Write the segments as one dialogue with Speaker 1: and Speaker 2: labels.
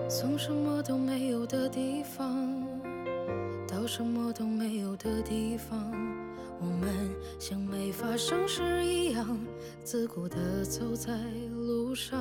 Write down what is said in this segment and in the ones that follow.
Speaker 1: 从什么都没有的地方到什么都没有的地方，我们像没发生事一样，自顾地走在路上。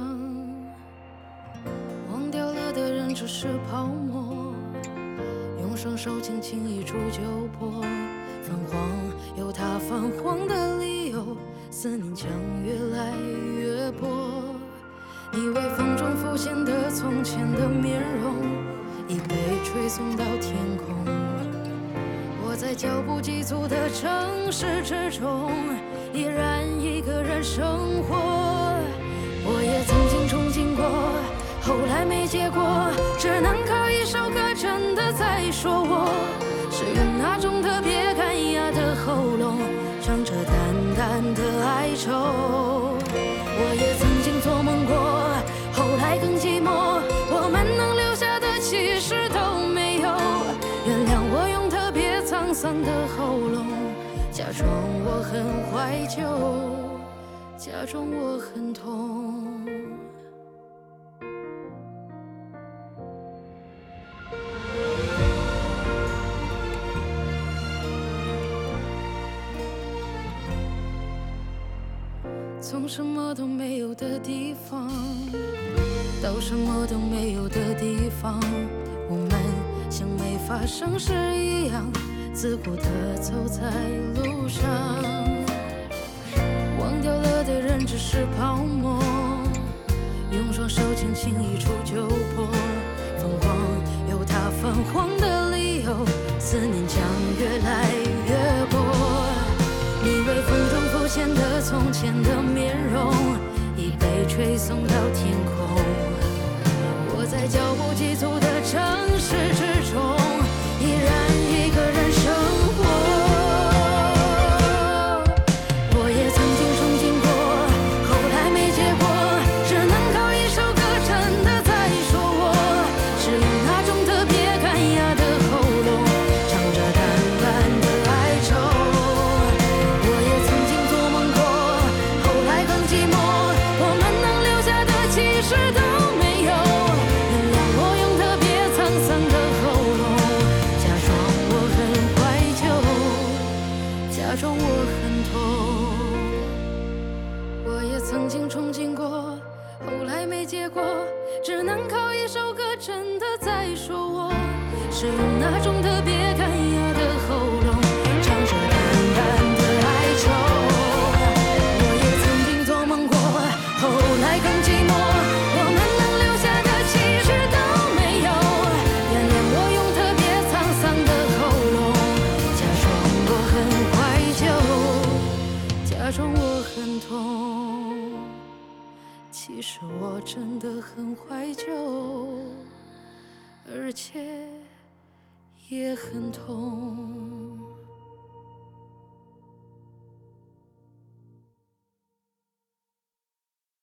Speaker 1: 忘掉了的人只是泡沫，用双手轻轻一触就破。泛黄有它泛黄的理由，思念将越来越薄。你微风中浮现的从前的面容，已被吹送到天空。我在脚步急促的城市之中，依然一个人生活。我也曾经憧憬过，后来没结果，只能靠一首歌真的在说我，是用那种特别干哑的喉咙，唱着淡淡的哀愁。我也曾经做梦过，后来更寂寞，我们能留下的其实都没有。原谅我用特别沧桑的喉咙，假装我很怀旧，假装我很痛。从什么都没有的地方到什么都没有的地方，我们像没发生事一样，自顾地走在路上。忘掉了的人只是泡沫，用双手轻轻一触就破。泛黄有它泛黄的理由，思念将越来越薄。你微风中浮现的从前的面容，已被吹送到天空。我在脚步急促的城市之中，依然一个人生活。我也曾经憧憬过，后来没结果，只能靠一首歌真的在说我，是用那种特别干哑的喉咙，唱着淡淡的哀愁。我也曾经做梦过，后来更寂寞，我们能留下的其实都没有。原谅我用特别沧桑的喉咙，假装我很怀旧，假装我很痛。我也曾经憧憬过，后来没结果，只能靠一首歌真的在说我，是用那种特别干哑的喉咙，唱着淡淡的哀愁。我也曾经做梦过，后来更寂寞，我们能留下的其实都没有。原谅我用特别沧桑的喉咙，假装我很怀旧，假装我很痛。其实我真的很怀旧，而且也很痛。